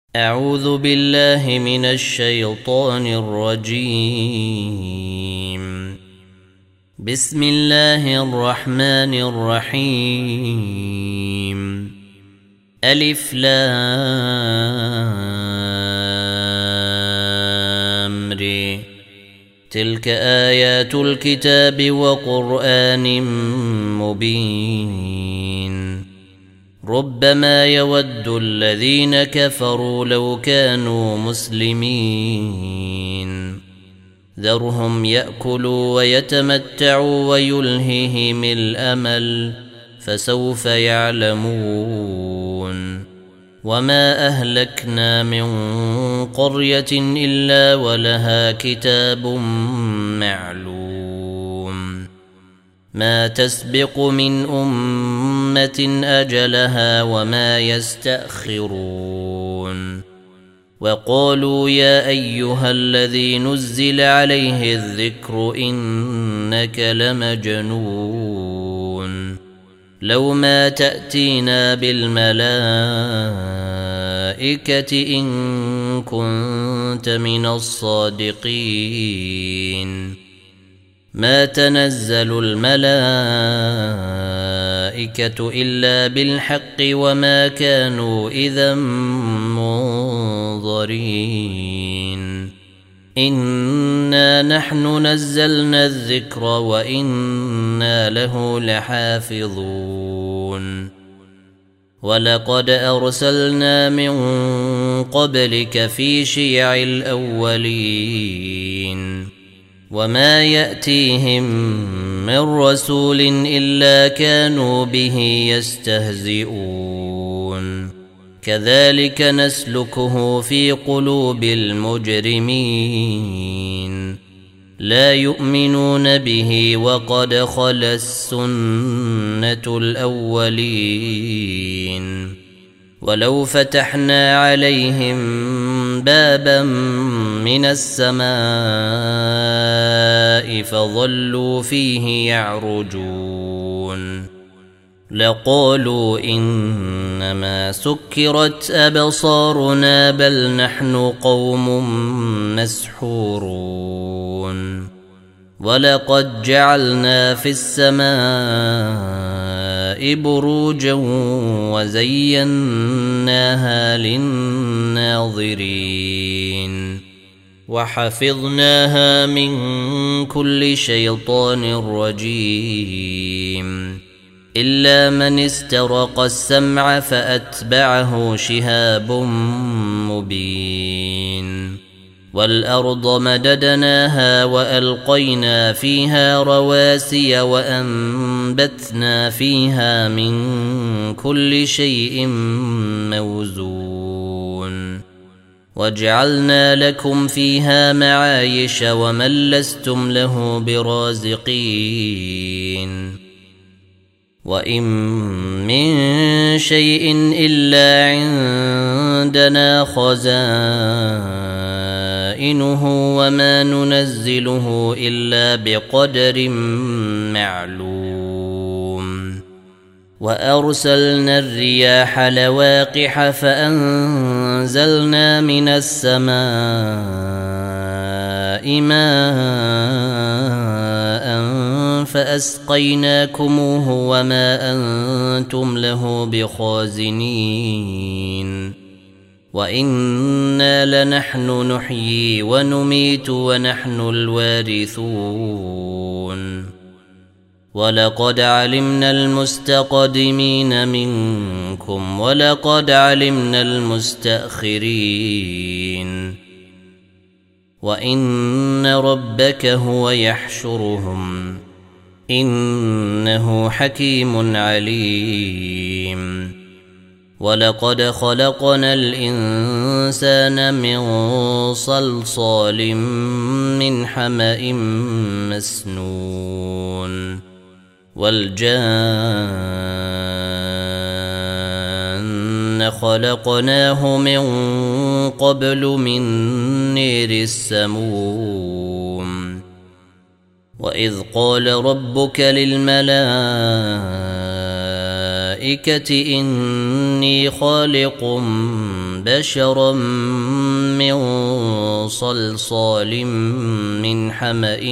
أعوذ بالله من الشيطان الرجيم. بسم الله الرحمن الرحيم. ألف لام ر. تلك آيات الكتاب وقرآن مبين. ربما يود الذين كفروا لو كانوا مسلمين. ذرهم يأكلوا ويتمتعوا ويلههم الأمل فسوف يعلمون. وما أهلكنا من قرية إلا ولها كتاب معلوم. ما تسبق من أمة أجلها وما يستأخرون. وقالوا يا أيها الذي نزل عليه الذكر إنك لمجنون. لو ما تأتينا بالملائكة إن كنت من الصادقين. ما تنزل الملائكة إلا بالحق وما كانوا إذا منظرين. إنا نحن نزلنا الذكر وإنا له لحافظون. ولقد أرسلنا من قبلك في شيع الأولين. وما يأتيهم من رسول إلا كانوا به يستهزئون. كذلك نسلكه في قلوب المجرمين. لا يؤمنون به وقد خلت السنة الأولين. ولو فتحنا عليهم بابا من السماء فظلوا فيه يعرجون لقالوا إنما سكرت أبصارنا بل نحن قوم مسحورون. ولقد جعلنا في السماء بروجا وزيناها للناظرين. وحفظناها من كل شيطان رجيم إلا من استرق السمع فأتبعه شهاب مبين. والأرض مددناها وألقينا فيها رواسي وأنبتنا فيها من كل شيء موزون. وجعلنا لكم فيها معايش ومن لستم له برازقين. وإن من شيء إلا عندنا خزائنه وما ننزله إلا بقدر معلوم. وأرسلنا الرياح لواقح فأنزلنا من السماء ماء فأسقيناكموه وما أنتم له بخازنين. وإنا لنحن نحيي ونميت ونحن الوارثون. ولقد علمنا المستقدمين منكم ولقد علمنا المستأخرين. وإن ربك هو يحشرهم إنه حكيم عليم. ولقد خلقنا الإنسان من صلصال من حمأ مسنون. والجان خلقناه من قبل من نير السموم. وإذ قال ربك للملائكة الملائكة إني خالق بشرا من صلصال من حمأ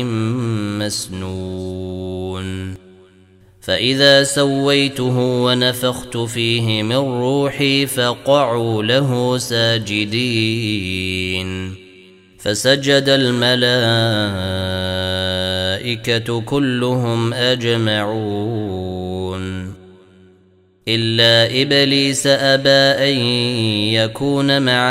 مسنون فإذا سويته ونفخت فيه من روحي فقعوا له ساجدين فسجد الملائكة كلهم أجمعون إلا إبليس أبى أن يكون مع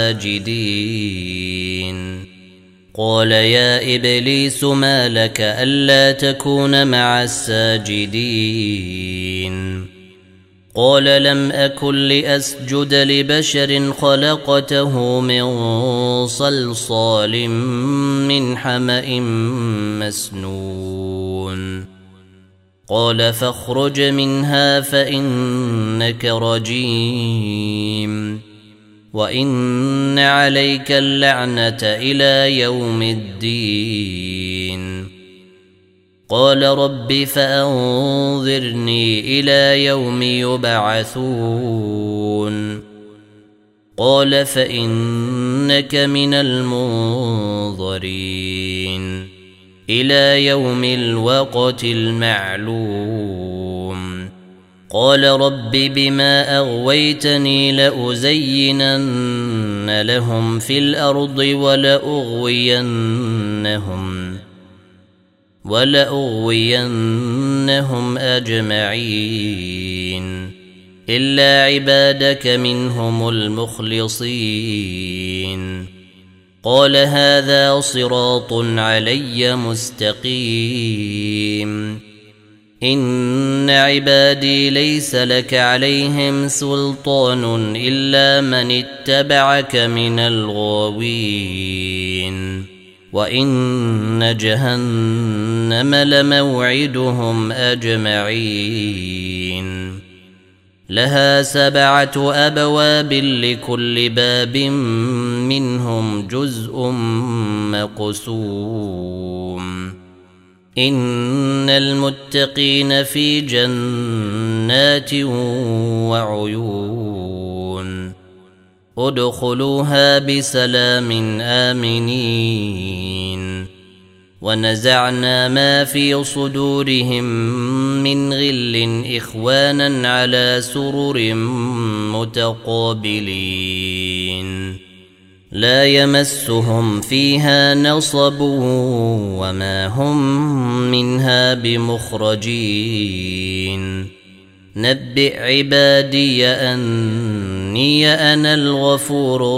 الساجدين قال يا إبليس ما لك ألا تكون مع الساجدين قال لم أكن لأسجد لبشر خلقته من صلصال من حمأ مسنون قال فاخرج منها فإنك رجيم وإن عليك اللعنة إلى يوم الدين قال رب فأنظرني إلى يوم يبعثون قال فإنك من المنظرين إلى يوم الوقت المعلوم قال رب بما أغويتني لأزينن لهم في الأرض ولأغوينهم أجمعين إلا عبادك منهم المخلصين قال هذا صراط علي مستقيم إن عبادي ليس لك عليهم سلطان إلا من اتبعك من الغاوين وإن جهنم لموعدهم أجمعين لها 7 أبواب لكل باب منهم جزء مقسوم إن المتقين في جنات وعيون ادخلوها بسلام آمنين ونزعنا ما في صدورهم من غل إخوانا على سرر متقابلين لا يمسهم فيها نصب وما هم منها بمخرجين نبئ عبادي أني أنا الغفور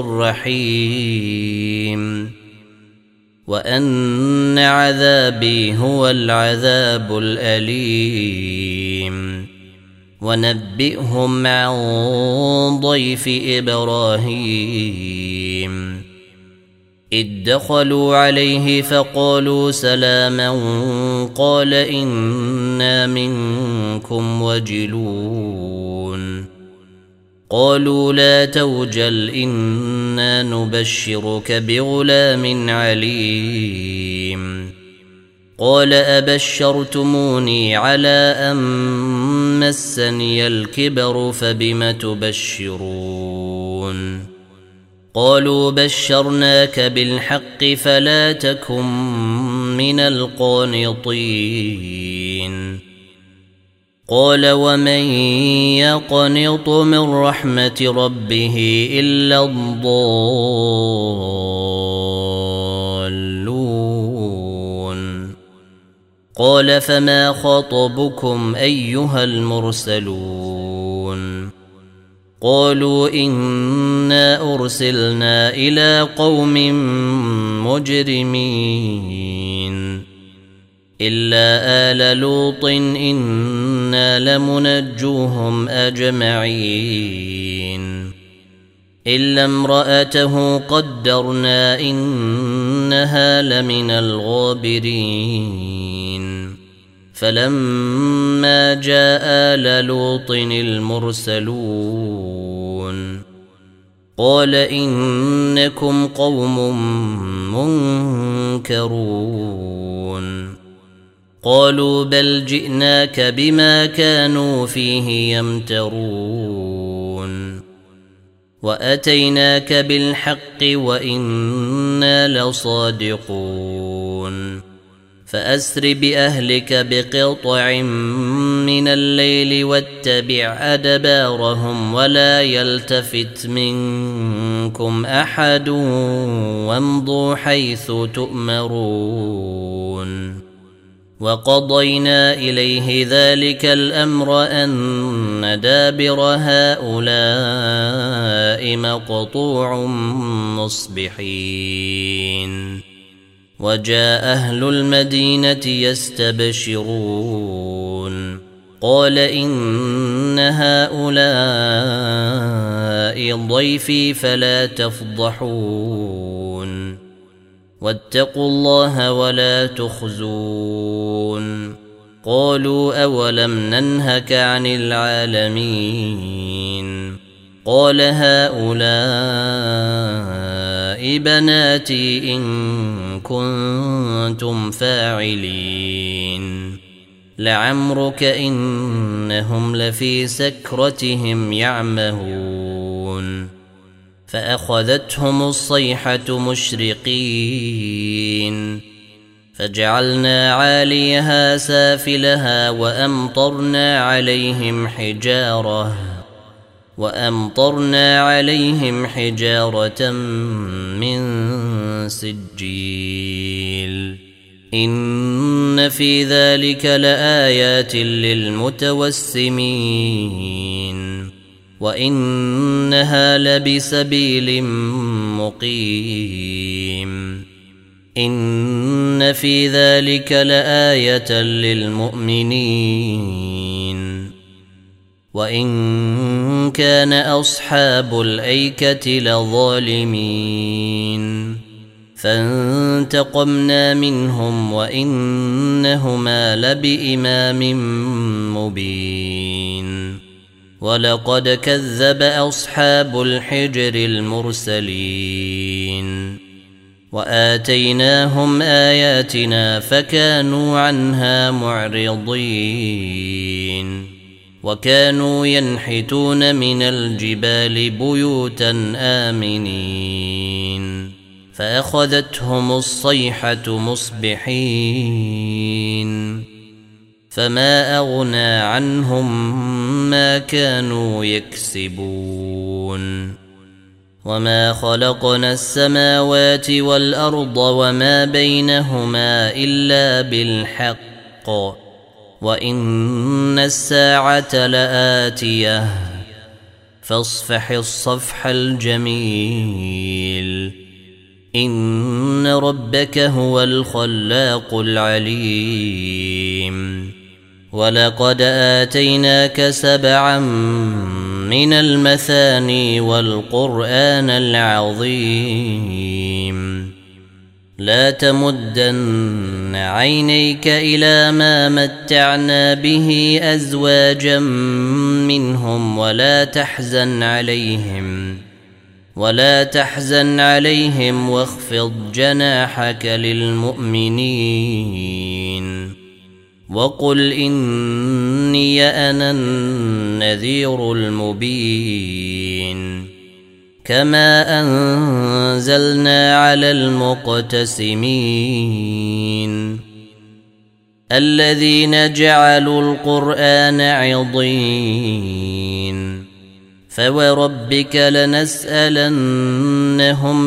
الرحيم وأن عذابي هو العذاب الأليم ونبئهم عن ضيف إبراهيم إذ دخلوا عليه فقالوا سلاما قال إنا منكم وجلون قالوا لا توجل إنا نبشرك بغلام عليم قال أبشرتموني على أن مسني الكبر فبم تبشرون قالوا بشرناك بالحق فلا تكن من القانطين قال ومن يقنط من رحمة ربه إلا الضالون قال فما خطبكم أيها المرسلون قالوا إنا أرسلنا إلى قوم مجرمين إلا آل لوط إنا لمنجوهم أجمعين إلا امرأته قدرنا إنها لمن الغابرين فلما جاء آل لوط المرسلون قال إنكم قوم منكرون قالوا بل جئناك بما كانوا فيه يمترون وأتيناك بالحق وإنا لصادقون فأسر بأهلك بقطع من الليل واتبع أدبارهم ولا يلتفت منكم أحد وامضوا حيث تؤمرون وقضينا إليه ذلك الأمر أن دابر هؤلاء مقطوع مصبحين وجاء أهل المدينة يستبشرون قال إن هؤلاء ضيفي فلا تفضحون واتقوا الله ولا تخزون قالوا أولم ننهك عن العالمين قال هؤلاء بناتي إن كنتم فاعلين لعمرك إنهم لفي سكرتهم يعمهون فأخذتهم الصيحة مشرقين فجعلنا عاليها سافلها وأمطرنا عليهم حجارة من سجيل إن في ذلك لآيات للمتوسمين وإنها لبسبيل مقيم إن في ذلك لآية للمؤمنين وإن كان أصحاب الأيكة لظالمين فانتقمنا منهم وإنهما لبإمام مبين ولقد كذب أصحاب الحجر المرسلين وآتيناهم آياتنا فكانوا عنها معرضين وكانوا ينحتون من الجبال بيوتا آمنين فأخذتهم الصيحة مصبحين فما أغنى عنهم ما كانوا يكسبون وما خلقنا السماوات والأرض وما بينهما إلا بالحق وإن الساعة لآتية فاصفح الصفح الجميل إن ربك هو الخلاق العليم ولقد آتيناك 7 من المثاني والقرآن العظيم لا تمدن عينيك إلى ما متعنا به أزواجا منهم ولا تحزن عليهم واخفض جناحك للمؤمنين وقل إني أنا النذير المبين كما أنزلنا على المقتسمين الذين جعلوا القرآن عضين فوربك لنسألنهم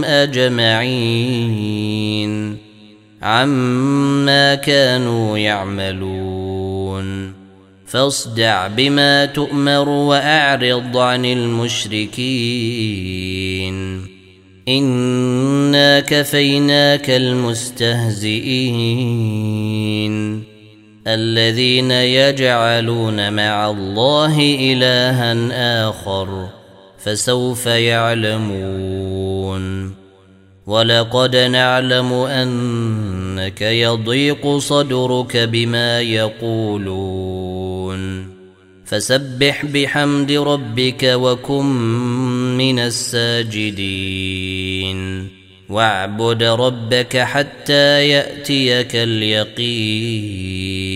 أجمعين عما كانوا يعملون فاصدع بما تؤمر وأعرض عن المشركين إنا كفيناك المستهزئين الذين يجعلون مع الله إلها آخر فسوف يعلمون ولقد نعلم أنك يضيق صدرك بما يقولون فسبح بحمد ربك وكن من الساجدين واعبد ربك حتى يأتيك اليقين.